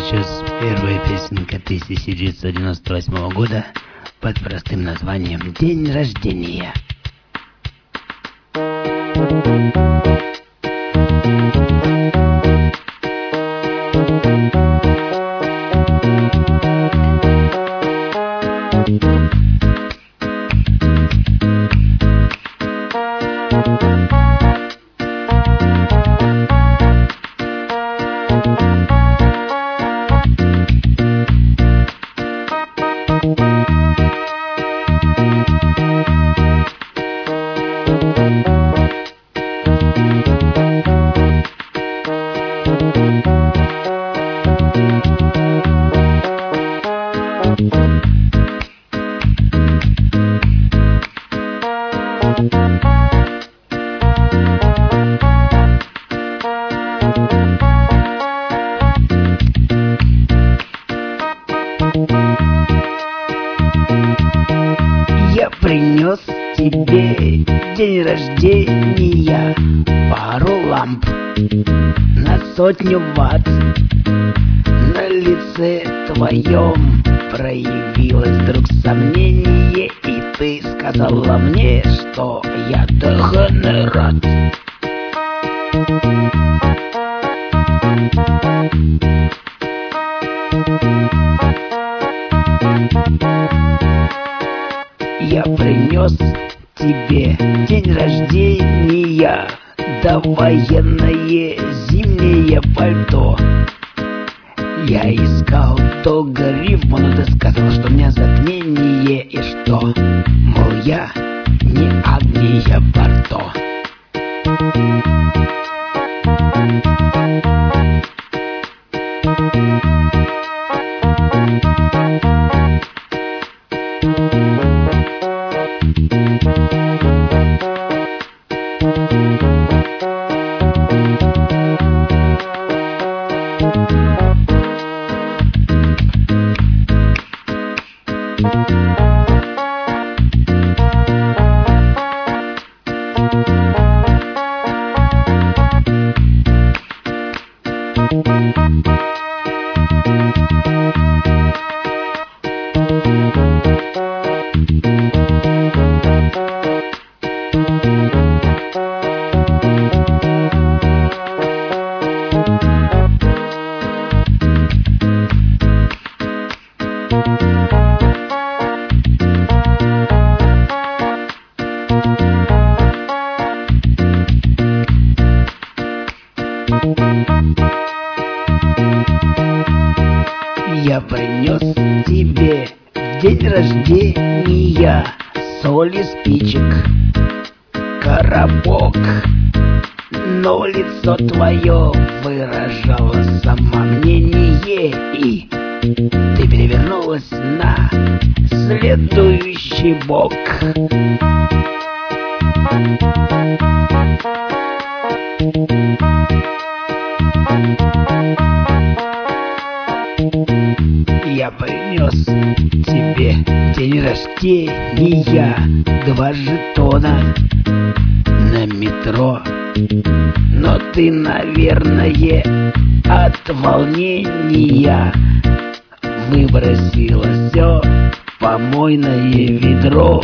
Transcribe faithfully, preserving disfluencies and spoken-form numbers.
сейчас первая песенка тысяча девятьсот девяносто восьмого года под простым названием «День рождения». Я принес тебе день рождения, пару ламп на сотню ватт. На лице твоем проявилось вдруг сомнение, и ты сказала мне, что я дегенерат. Я принес тебе день рождения, довоенное зимнее пальто. Я искал долго рифму, но ты сказал, что у меня затмение, и что, мол, я не Агния Барто. Я принес тебе в день рождения соли спичек, коробок, но лицо твое выражало самомнение, и ты перевернулась на следующий бок. Я принес тебе день рождения, два жетона на метро, но ты, наверное, от волнения выбросила все в помойное ведро.